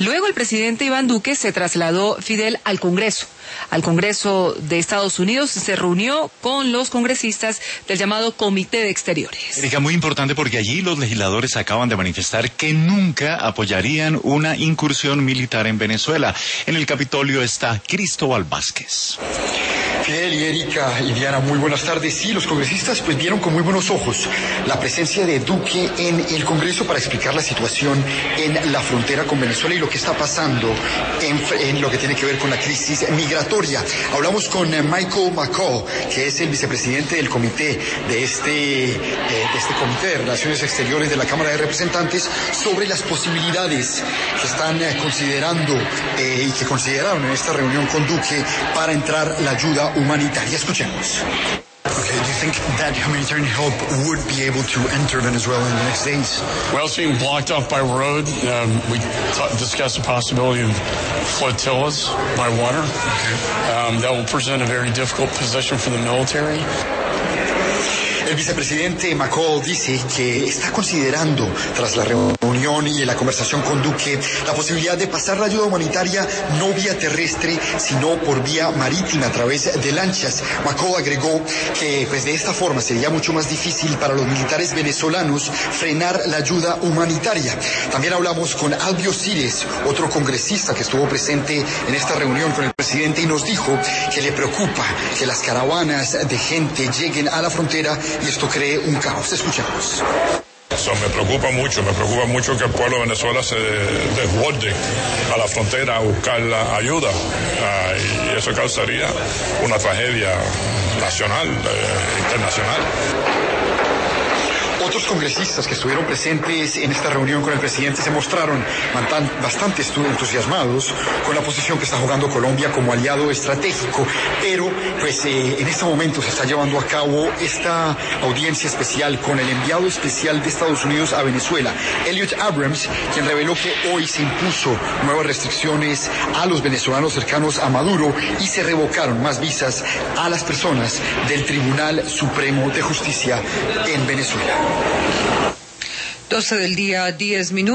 Luego el presidente Iván Duque se trasladó, Fidel, al Congreso de Estados Unidos, se reunió con los congresistas del llamado Comité de Exteriores. Erika, muy importante porque allí los legisladores acaban de manifestar que nunca apoyarían una incursión militar en Venezuela. En el Capitolio está Cristóbal Vázquez. Fidel y Erika y Diana, muy buenas tardes. Sí, los congresistas pues vieron con muy buenos ojos la presencia de Duque en el Congreso para explicar la situación en la frontera con Venezuela y lo que está pasando en lo que tiene que ver con la crisis migratoria. Hablamos con Michael McCaul, que es el vicepresidente del comité de este Comité de Relaciones Exteriores de la Cámara de Representantes, sobre las posibilidades que están considerando y que consideraron en esta reunión con Duque para entrar la ayuda humanitaria. Escuchemos. Okay, do you think that humanitarian help would be able to enter Venezuela in the next days? Well, it's being blocked off by road. We discussed the possibility of flotillas by water. Okay. That will present a very difficult position for the military. El vicepresidente McCaul dice que está considerando, tras la reunión y la conversación con Duque, la posibilidad de pasar la ayuda humanitaria no vía terrestre, sino por vía marítima a través de lanchas. McCaul agregó que pues de esta forma sería mucho más difícil para los militares venezolanos frenar la ayuda humanitaria. También hablamos con Albio Siles, otro congresista que estuvo presente en esta reunión con el presidente, y nos dijo que le preocupa que las caravanas de gente lleguen a la frontera y esto cree un caos. Escuchamos. Me preocupa mucho que el pueblo de Venezuela se desborde a la frontera a buscar la ayuda, y eso causaría una tragedia nacional, internacional. Otros congresistas que estuvieron presentes en esta reunión con el presidente se mostraron bastante entusiasmados con la posición que está jugando Colombia como aliado estratégico, pero pues en este momento se está llevando a cabo esta audiencia especial con el enviado especial de Estados Unidos a Venezuela, Elliot Abrams, quien reveló que hoy se impuso nuevas restricciones a los venezolanos cercanos a Maduro y se revocaron más visas a las personas del Tribunal Supremo de Justicia en Venezuela. 12 del día, 10 minutos.